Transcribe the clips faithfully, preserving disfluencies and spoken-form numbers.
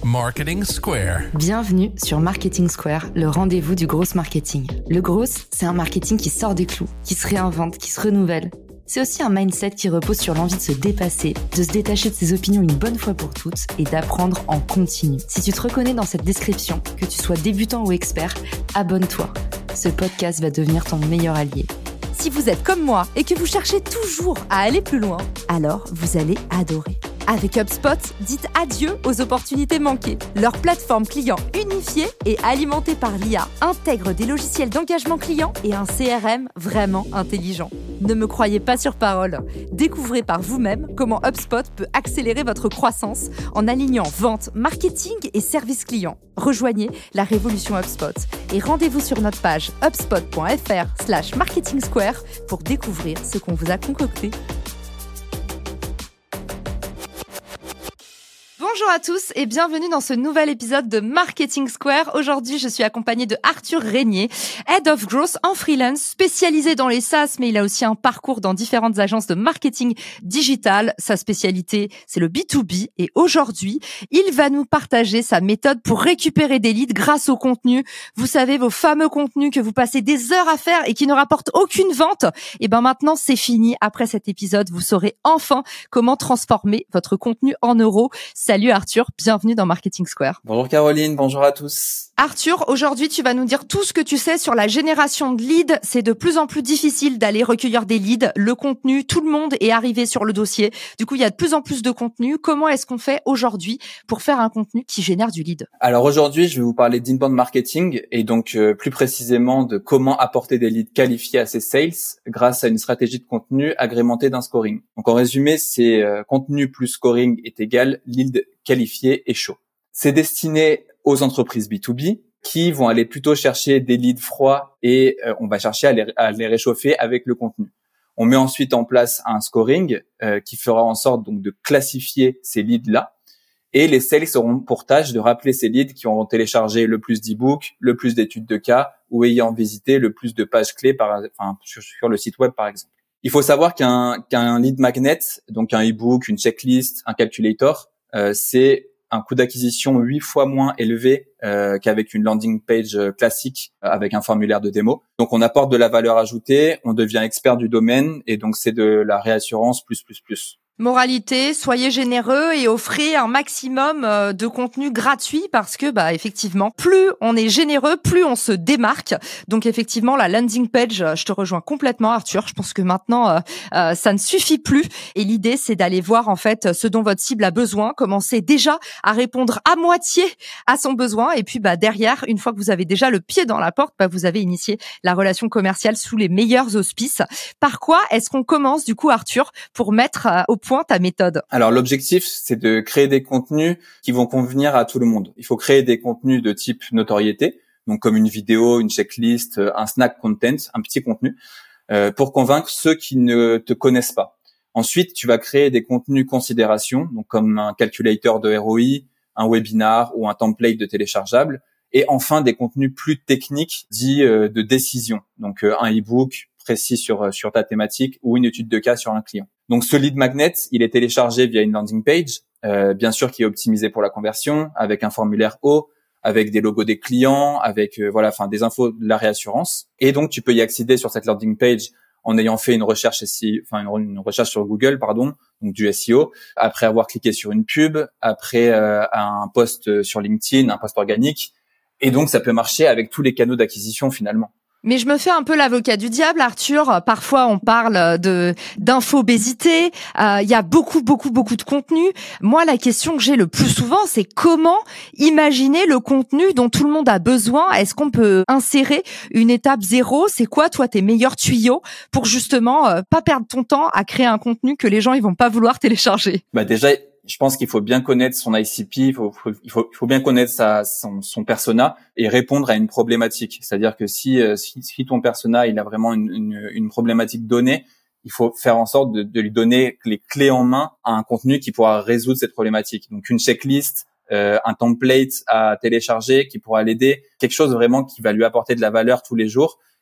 Marketing Square. Bienvenue sur Marketing Square, le rendez-vous du gros marketing. Le gros, c'est un marketing qui sort des clous, qui se réinvente, qui se renouvelle. C'est aussi un mindset qui repose sur l'envie de se dépasser, de se détacher de ses opinions une bonne fois pour toutes et d'apprendre en continu. Si tu te reconnais dans cette description, que tu sois débutant ou expert, abonne-toi. Ce podcast va devenir ton meilleur allié. Si vous êtes comme moi et que vous cherchez toujours à aller plus loin, alors vous allez adorer. Avec HubSpot, dites adieu aux opportunités manquées. Leur plateforme client unifiée et alimentée par l'I A intègre des logiciels d'engagement client et un C R M vraiment intelligent. Ne me croyez pas sur parole. Découvrez par vous-même comment HubSpot peut accélérer votre croissance en alignant vente, marketing et service client. Rejoignez la révolution HubSpot et rendez-vous sur notre page hubspot.fr slash marketing square pour découvrir ce qu'on vous a concocté. Bonjour à tous et bienvenue dans ce nouvel épisode de Marketing Square. Aujourd'hui, je suis accompagnée de Arthur Régnier, Head of Growth en freelance, spécialisé dans les SaaS, mais il a aussi un parcours dans différentes agences de marketing digital. Sa spécialité, c'est le B deux B et aujourd'hui, il va nous partager sa méthode pour récupérer des leads grâce au contenu. Vous savez, vos fameux contenus que vous passez des heures à faire et qui ne rapportent aucune vente. Et ben maintenant, c'est fini. Après cet épisode, vous saurez enfin comment transformer votre contenu en euros. Salut Arthur, bienvenue dans Marketing Square. Bonjour Caroline, bonjour à tous. Arthur, aujourd'hui tu vas nous dire tout ce que tu sais sur la génération de leads. C'est de plus en plus difficile d'aller recueillir des leads. Le contenu, tout le monde est arrivé sur le dossier. Du coup, il y a de plus en plus de contenu. Comment est-ce qu'on fait aujourd'hui pour faire un contenu qui génère du lead ? Alors aujourd'hui, je vais vous parler d'inbound marketing et donc euh, plus précisément de comment apporter des leads qualifiés à ses sales grâce à une stratégie de contenu agrémentée d'un scoring. Donc en résumé, c'est euh, contenu plus scoring est égal lead qualifié et chaud. C'est destiné aux entreprises B deux B qui vont aller plutôt chercher des leads froids et euh, on va chercher à les, à les réchauffer avec le contenu. On met ensuite en place un scoring euh, qui fera en sorte donc de classifier ces leads-là et les sales auront pour tâche de rappeler ces leads qui auront téléchargé le plus d'e-books, le plus d'études de cas ou ayant visité le plus de pages clés par, enfin, sur, sur le site web par exemple. Il faut savoir qu'un, qu'un lead magnet, donc un e-book, une checklist, un calculator, euh, c'est un coût d'acquisition huit fois moins élevé euh, qu'avec une landing page classique euh, avec un formulaire de démo. Donc on apporte de la valeur ajoutée, on devient expert du domaine et donc c'est de la réassurance plus plus plus. Moralité, soyez généreux et offrez un maximum de contenu gratuit parce que bah effectivement, plus on est généreux, plus on se démarque. Donc effectivement, la landing page, je te rejoins complètement Arthur, je pense que maintenant euh, euh, ça ne suffit plus et l'idée c'est d'aller voir en fait ce dont votre cible a besoin, commencer déjà à répondre à moitié à son besoin et puis bah derrière, une fois que vous avez déjà le pied dans la porte, bah vous avez initié la relation commerciale sous les meilleurs auspices. Par quoi est-ce qu'on commence du coup Arthur pour mettre euh, au point ta méthode ? Alors l'objectif, c'est de créer des contenus qui vont convenir à tout le monde. Il faut créer des contenus de type notoriété, donc comme une vidéo, une checklist, un snack content, un petit contenu, euh, pour convaincre ceux qui ne te connaissent pas. Ensuite, tu vas créer des contenus considération, donc comme un calculator de R O I, un webinar ou un template de téléchargeable. Et enfin, des contenus plus techniques, dits euh, de décision, donc euh, un e-book précis sur sur ta thématique ou une étude de cas sur un client. Donc ce lead magnet, il est téléchargé via une landing page, euh, bien sûr qui est optimisé pour la conversion, avec un formulaire haut, avec des logos des clients, avec euh, voilà, enfin des infos de la réassurance. Et donc tu peux y accéder sur cette landing page en ayant fait une recherche ici, enfin une, une recherche sur Google, pardon, donc du S E O, après avoir cliqué sur une pub, après euh, un post sur LinkedIn, un post organique. Et donc ça peut marcher avec tous les canaux d'acquisition finalement. Mais je me fais un peu l'avocat du diable, Arthur. Parfois, on parle de d'infobésité. Euh, il y a beaucoup, beaucoup, beaucoup de contenu. Moi, la question que j'ai le plus souvent, c'est comment imaginer le contenu dont tout le monde a besoin. Est-ce qu'on peut insérer une étape zéro ? C'est quoi, toi, tes meilleurs tuyaux pour justement euh, pas perdre ton temps à créer un contenu que les gens ils vont pas vouloir télécharger ? Bah déjà, je pense qu'il faut bien connaître son I C P, il faut, il faut, il faut bien connaître sa, son, son persona et répondre à une problématique. C'est-à-dire que si, si, si ton persona il a vraiment une, une, une problématique donnée, il faut faire en sorte de, de lui donner les clés en main à un contenu qui pourra résoudre cette problématique. Donc une checklist, euh, un template à télécharger qui pourra l'aider, quelque chose vraiment qui va lui apporter de la valeur tous les jours.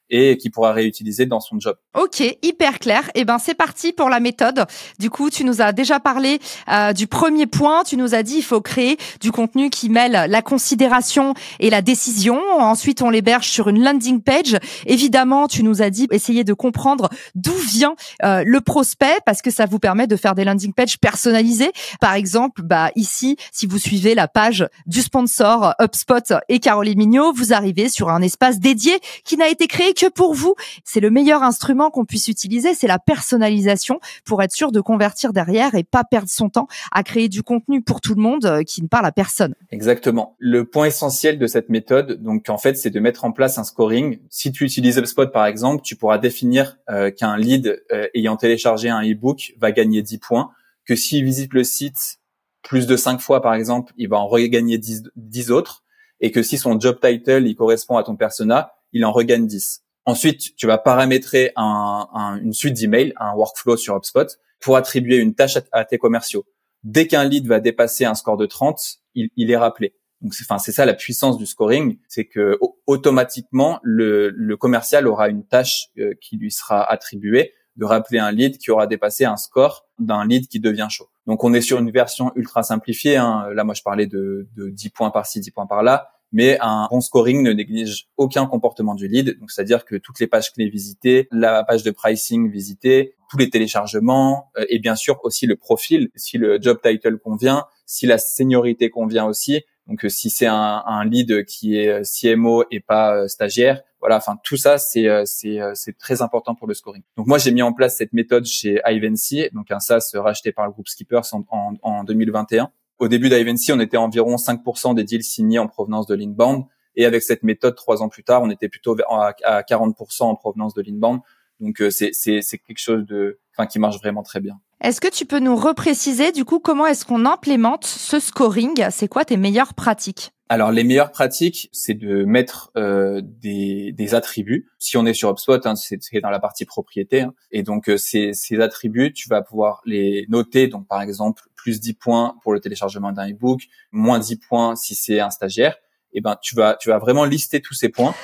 et qu'il pourra réutiliser dans son job. Ok, hyper clair. Eh ben, c'est parti pour la méthode. Du coup, tu nous as déjà parlé euh, du premier point. Tu nous as dit il faut créer du contenu qui mêle la considération et la décision. Ensuite, on l'héberge sur une landing page. Évidemment, tu nous as dit essayer de comprendre d'où vient euh, le prospect parce que ça vous permet de faire des landing pages personnalisées. Par exemple, bah ici, si vous suivez la page du sponsor HubSpot et Caroline Mignot, vous arrivez sur un espace dédié qui n'a été créé que pour vous. C'est le meilleur instrument qu'on puisse utiliser, c'est la personnalisation pour être sûr de convertir derrière et pas perdre son temps à créer du contenu pour tout le monde qui ne parle à personne. Exactement. Le point essentiel de cette méthode, donc en fait, c'est de mettre en place un scoring. Si tu utilises HubSpot par exemple, tu pourras définir euh, qu'un lead euh, ayant téléchargé un e-book va gagner dix points, que s'il visite le site plus de cinq fois par exemple, il va en regagner dix, dix autres, et que si son job title il correspond à ton persona, il en regagne dix. Ensuite, tu vas paramétrer un, un, une suite d'emails, un workflow sur HubSpot pour attribuer une tâche à, à tes commerciaux. Dès qu'un lead va dépasser un score de trente, il, il est rappelé. Donc, c'est, enfin, c'est ça la puissance du scoring, c'est que automatiquement le, le commercial aura une tâche euh, qui lui sera attribuée de rappeler un lead qui aura dépassé un score d'un lead qui devient chaud. Donc, on est sur une version ultra simplifiée. Hein. Là, moi, je parlais de, de dix points par-ci, dix points par-là. Mais un bon scoring ne néglige aucun comportement du lead. Donc, c'est-à-dire que toutes les pages clés visitées, la page de pricing visitée, tous les téléchargements euh, et bien sûr aussi le profil, si le job title convient, si la seniorité convient aussi. Donc, euh, si c'est un, un lead qui est C M O et pas euh, stagiaire, voilà. Enfin, tout ça, c'est euh, c'est euh, c'est très important pour le scoring. Donc, moi, j'ai mis en place cette méthode chez Ivancy, donc un SaaS racheté par le groupe Skippers en, en, en deux mille vingt et un. Au début d'Ivancy, on était environ cinq pour cent des deals signés en provenance de l'inbound. Et avec cette méthode, trois ans plus tard, on était plutôt à quarante pour cent en provenance de l'inbound. Donc, c'est, c'est, c'est quelque chose de, enfin, qui marche vraiment très bien. Est-ce que tu peux nous repréciser, du coup, comment est-ce qu'on implémente ce scoring? C'est quoi tes meilleures pratiques? Alors, les meilleures pratiques, c'est de mettre euh, des, des attributs. Si on est sur HubSpot, hein, c'est, c'est dans la partie propriété. Hein, et donc, euh, ces, ces attributs, tu vas pouvoir les noter. Donc, par exemple, plus dix points pour le téléchargement d'un e-book, moins dix points si c'est un stagiaire. Et ben, tu vas, tu vas vraiment lister tous ces points.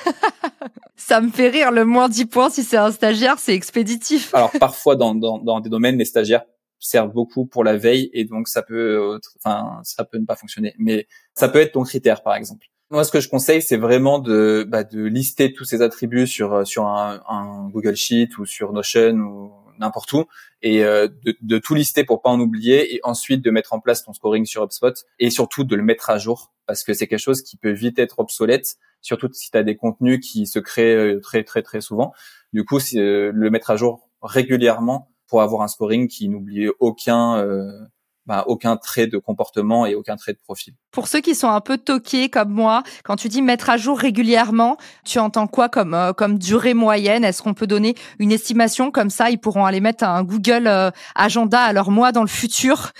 Ça me fait rire, le moins dix points si c'est un stagiaire, c'est expéditif. Alors, parfois, dans, dans, dans des domaines, les stagiaires servent beaucoup pour la veille et donc ça peut, enfin, ça peut ne pas fonctionner. Mais ça peut être ton critère, par exemple. Moi, ce que je conseille, c'est vraiment de, bah, de lister tous ces attributs sur sur un, un Google Sheet ou sur Notion ou n'importe où et euh, de, de tout lister pour pas en oublier et ensuite de mettre en place ton scoring sur HubSpot et surtout de le mettre à jour parce que c'est quelque chose qui peut vite être obsolète, surtout si tu as des contenus qui se créent très très très souvent. Du coup, c'est, euh, le mettre à jour régulièrement pour avoir un scoring qui n'oublie aucun euh, bah, aucun trait de comportement et aucun trait de profil. Pour ceux qui sont un peu toqués comme moi, quand tu dis mettre à jour régulièrement, tu entends quoi comme euh, comme durée moyenne? Est-ce qu'on peut donner une estimation comme ça? Ils pourront aller mettre un Google euh, Agenda à leur mois dans le futur.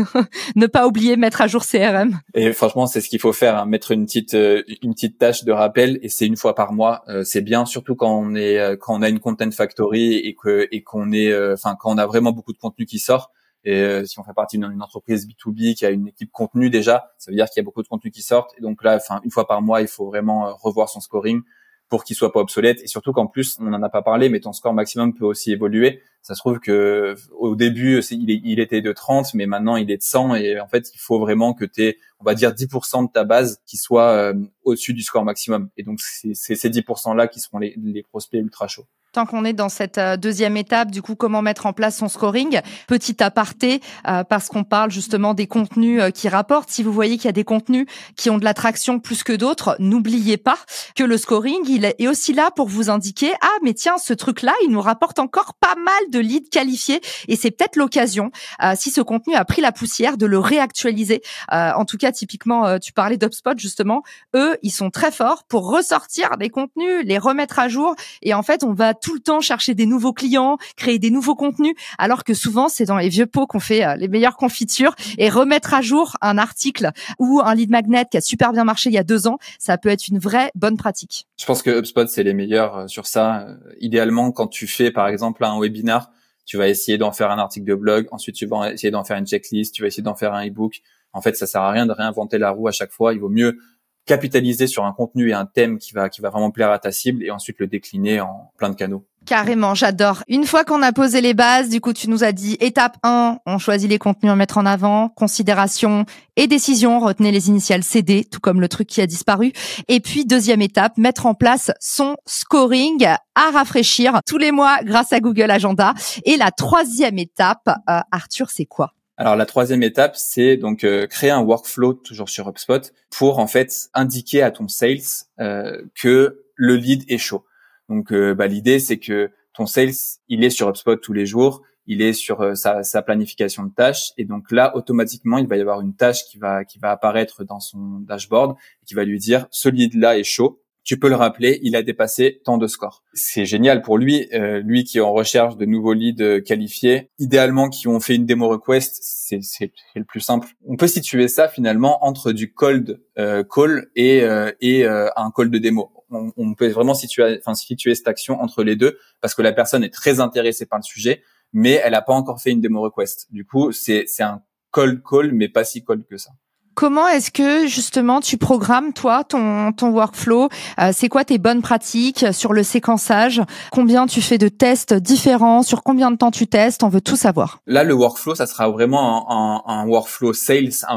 Ne pas oublier mettre à jour C R M. Et franchement, c'est ce qu'il faut faire, hein, mettre une petite euh, une petite tâche de rappel et c'est une fois par mois. Euh, c'est bien, surtout quand on est euh, quand on a une content factory et que et qu'on est enfin euh, quand on a vraiment beaucoup de contenu qui sort. Et euh, si on fait partie d'une entreprise B deux B qui a une équipe contenu déjà, ça veut dire qu'il y a beaucoup de contenus qui sortent. Et donc là, enfin, une fois par mois, il faut vraiment euh, revoir son scoring pour qu'il soit pas obsolète. Et surtout qu'en plus, on n'en a pas parlé, mais ton score maximum peut aussi évoluer. Ça se trouve que au début, c'est, il, est, il était de trente, mais maintenant il est de cent. Et en fait, il faut vraiment que tu aies, on va dire, dix pour cent de ta base qui soit euh, au-dessus du score maximum. Et donc, c'est, c'est ces dix pour cent-là qui seront les, les prospects ultra chauds. Tant qu'on est dans cette euh, deuxième étape, du coup, comment mettre en place son scoring? Petit aparté, euh, parce qu'on parle justement des contenus euh, qui rapportent. Si vous voyez qu'il y a des contenus qui ont de l'attraction plus que d'autres, n'oubliez pas que le scoring, il est aussi là pour vous indiquer « Ah, mais tiens, ce truc-là, il nous rapporte encore pas mal de leads qualifiés. » Et c'est peut-être l'occasion, euh, si ce contenu a pris la poussière, de le réactualiser. Euh, en tout cas, typiquement, euh, tu parlais d'HubSpot, justement. Eux, ils sont très forts pour ressortir des contenus, les remettre à jour. Et en fait, on va tout le temps chercher des nouveaux clients, créer des nouveaux contenus, alors que souvent, c'est dans les vieux pots qu'on fait euh, les meilleures confitures. Et remettre à jour un article ou un lead magnet qui a super bien marché il y a deux ans, ça peut être une vraie bonne pratique. Je pense que HubSpot, c'est les meilleurs euh, sur ça. Euh, idéalement, quand tu fais, par exemple, un webinar, tu vas essayer d'en faire un article de blog, ensuite tu vas essayer d'en faire une checklist, tu vas essayer d'en faire un e-book. En fait, ça sert à rien de réinventer la roue à chaque fois. Il vaut mieux capitaliser sur un contenu et un thème qui va qui va vraiment plaire à ta cible et ensuite le décliner en plein de canaux. Carrément, j'adore. Une fois qu'on a posé les bases, du coup, tu nous as dit étape un, on choisit les contenus à mettre en avant, considération et décision, retenez les initiales C D, tout comme le truc qui a disparu. Et puis, deuxième étape, mettre en place son scoring à rafraîchir tous les mois grâce à Google Agenda. Et la troisième étape, euh, Arthur, c'est quoi? Alors la troisième étape, c'est donc euh, créer un workflow toujours sur HubSpot pour en fait indiquer à ton sales euh, que le lead est chaud. Donc euh, bah, l'idée c'est que ton sales, il est sur HubSpot tous les jours, il est sur euh, sa, sa planification de tâches et donc là automatiquement il va y avoir une tâche qui va qui va apparaître dans son dashboard et qui va lui dire ce lead là est chaud. Tu peux le rappeler, il a dépassé tant de scores. C'est génial pour lui, euh, lui qui est en recherche de nouveaux leads qualifiés, idéalement qui ont fait une demo request, c'est, c'est, c'est le plus simple. On peut situer ça finalement entre du cold euh, call et, euh, et euh, un call de démo. On, on peut vraiment situer, enfin, situer cette action entre les deux parce que la personne est très intéressée par le sujet, mais elle n'a pas encore fait une demo request. Du coup, c'est, c'est un cold call, mais pas si cold que ça. Comment est-ce que justement tu programmes toi ton ton workflow? euh, C'est quoi tes bonnes pratiques sur le séquençage? Combien tu fais de tests différents? Sur combien de temps tu testes? On veut tout savoir. Là, le workflow, ça sera vraiment un, un, un workflow sales un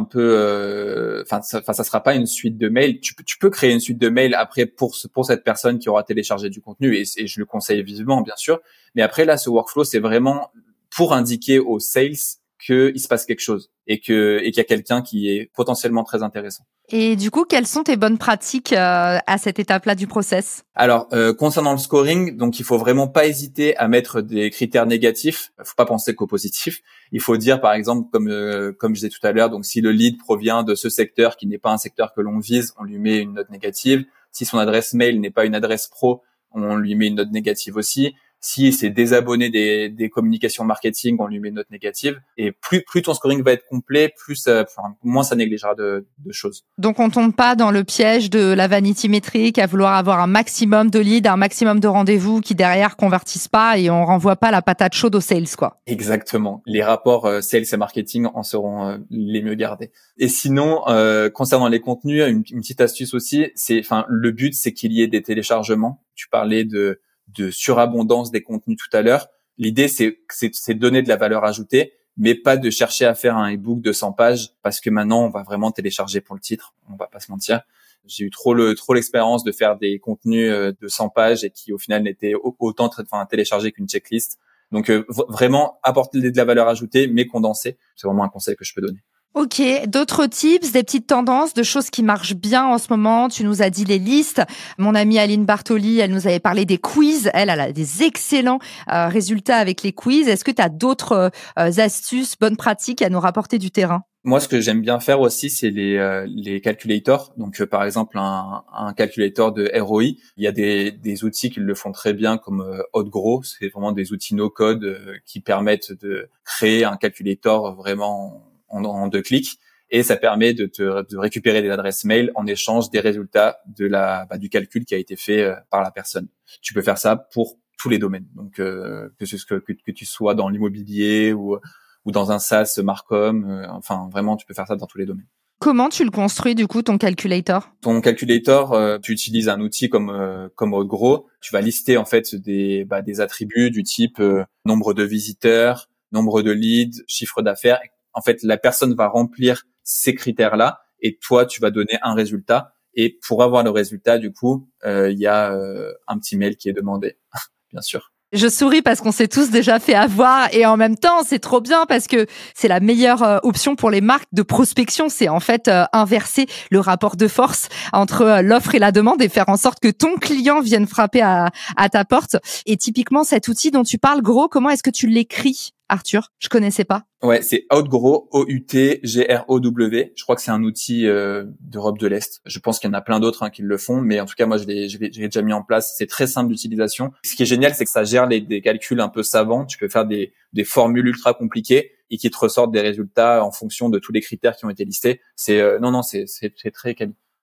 peu. Enfin, euh, ça, ça sera pas une suite de mails. Tu peux tu peux créer une suite de mails après pour ce, pour cette personne qui aura téléchargé du contenu et, et je le conseille vivement bien sûr. Mais après là, ce workflow, c'est vraiment pour indiquer aux sales qu'il se passe quelque chose et que et qu'il y a quelqu'un qui est potentiellement très intéressant. Et du coup, quelles sont tes bonnes pratiques euh, à cette étape-là du process? Alors, euh, concernant le scoring, donc il faut vraiment pas hésiter à mettre des critères négatifs. Il faut pas penser qu'au positif. Il faut dire, par exemple, comme euh, comme je disais tout à l'heure, donc si le lead provient de ce secteur qui n'est pas un secteur que l'on vise, on lui met une note négative. Si son adresse mail n'est pas une adresse pro, on lui met une note négative aussi. Si c'est désabonné des, des communications marketing, on lui met une note négative. Et plus, plus ton scoring va être complet, plus, euh, enfin, moins ça négligera de, de choses. Donc, on tombe pas dans le piège de la vanity métrique à vouloir avoir un maximum de leads, un maximum de rendez-vous qui derrière convertissent pas et on renvoie pas la patate chaude aux sales, quoi. Exactement. Les rapports euh, sales et marketing en seront euh, les mieux gardés. Et sinon, euh, concernant les contenus, une, une petite astuce aussi, c'est, enfin, le but, c'est qu'il y ait des téléchargements. Tu parlais de de surabondance des contenus tout à l'heure. L'idée, c'est, c'est, c'est de donner de la valeur ajoutée, mais pas de chercher à faire un e-book de cent pages parce que maintenant, on va vraiment télécharger pour le titre. On va pas se mentir. J'ai eu trop le, trop l'expérience de faire des contenus de cent pages et qui, au final, n'étaient autant enfin, téléchargés qu'une checklist. Donc, euh, v- vraiment, apporter de la valeur ajoutée, mais condensée. C'est vraiment un conseil que je peux donner. Ok, d'autres tips, des petites tendances, de choses qui marchent bien en ce moment. Tu nous as dit les listes. Mon amie Aline Bartoli, elle nous avait parlé des quiz. Elle, elle a des excellents euh, résultats avec les quiz. Est-ce que tu as d'autres euh, astuces, bonnes pratiques à nous rapporter du terrain? Moi, ce que j'aime bien faire aussi, c'est les euh, les calculators. Donc, euh, par exemple, un, un calculator de R O I. Il y a des des outils qui le font très bien, comme euh, HotGrow. C'est vraiment des outils no-code euh, qui permettent de créer un calculator vraiment en, en deux clics. Et ça permet de te de récupérer des adresses mail en échange des résultats de la bah, du calcul qui a été fait euh, par la personne. Tu peux faire ça pour tous les domaines. Donc, euh, que ce que que, que tu sois dans l'immobilier ou ou dans un SaaS Marcom, euh, enfin vraiment tu peux faire ça dans tous les domaines. Comment tu le construis du coup ton calculator? Ton calculator, euh, tu utilises un outil comme euh, comme HotGrow, tu vas lister en fait des bah, des attributs du type euh, nombre de visiteurs, nombre de leads, chiffre d'affaires. En fait, la personne va remplir ces critères-là et toi tu vas donner un résultat et pour avoir le résultat du coup, il euh, y a euh, un petit mail qui est demandé, bien sûr. Je souris parce qu'on s'est tous déjà fait avoir et en même temps, c'est trop bien parce que c'est la meilleure euh, option pour les marques de prospection. C'est en fait euh, inverser le rapport de force entre euh, l'offre et la demande et faire en sorte que ton client vienne frapper à, à ta porte. Et typiquement, cet outil dont tu parles, Gros, comment est-ce que tu l'écris, Arthur? Je connaissais pas. Ouais, c'est HotGrow, O U T G R O W. Je crois que c'est un outil euh, d'Europe de l'Est. Je pense qu'il y en a plein d'autres hein, qui le font, mais en tout cas, moi, je l'ai, je l'ai, je l'ai déjà mis en place. C'est très simple d'utilisation. Ce qui est génial, c'est que ça gère les, des calculs un peu savants. Tu peux faire des, des formules ultra compliquées et qui te ressortent des résultats en fonction de tous les critères qui ont été listés. C'est euh, non, non, c'est, c'est, c'est très quali.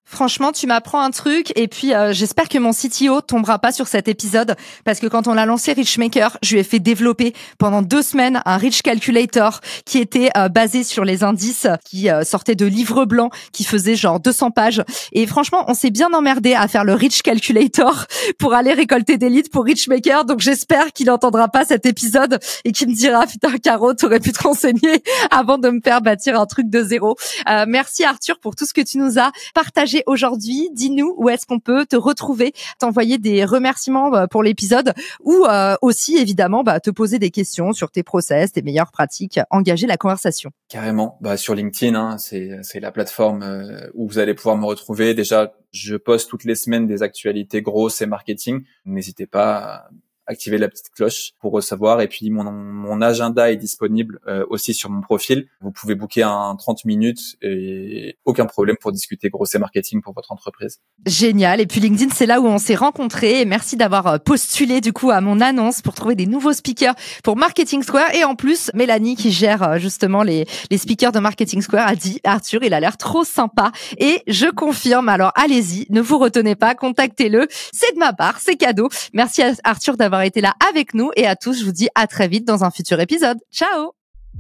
Franchement, tu m'apprends un truc et puis euh, j'espère que mon C T O tombera pas sur cet épisode parce que quand on l'a lancé Richmaker, je lui ai fait développer pendant deux semaines un Rich Calculator qui était euh, basé sur les indices qui euh, sortaient de livres blancs qui faisaient genre deux cents pages. Et franchement, on s'est bien emmerdé à faire le Rich Calculator pour aller récolter des leads pour Richmaker. Donc j'espère qu'il entendra pas cet épisode et qu'il me dira putain Caro, t'aurais pu te renseigner avant de me faire bâtir un truc de zéro. Euh, merci Arthur pour tout ce que tu nous as partagé aujourd'hui. Dis-nous où est-ce qu'on peut te retrouver, t'envoyer des remerciements pour l'épisode ou euh, aussi évidemment bah, te poser des questions sur tes process, tes meilleures pratiques, engager la conversation. Carrément, bah sur LinkedIn, hein, c'est c'est la plateforme euh, où vous allez pouvoir me retrouver. Déjà, je poste toutes les semaines des actualités grosses et marketing. N'hésitez pas à activer la petite cloche pour recevoir. Et puis mon mon agenda est disponible euh, aussi sur mon profil. Vous pouvez booker un trente minutes et aucun problème pour discuter gros et marketing pour votre entreprise. Génial. Et puis LinkedIn, c'est là où on s'est rencontrés. Et merci d'avoir postulé du coup à mon annonce pour trouver des nouveaux speakers pour Marketing Square. Et en plus, Mélanie qui gère justement les les speakers de Marketing Square a dit Arthur, il a l'air trop sympa. Et je confirme. Alors allez-y, ne vous retenez pas, contactez-le. C'est de ma part, c'est cadeau. Merci à Arthur d'avoir été là avec nous et à tous, je vous dis à très vite dans un futur épisode. Ciao!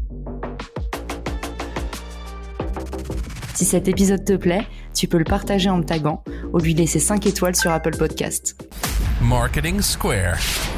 Si cet épisode te plaît, tu peux le partager en me taguant ou lui laisser cinq étoiles sur Apple Podcast. Marketing Square.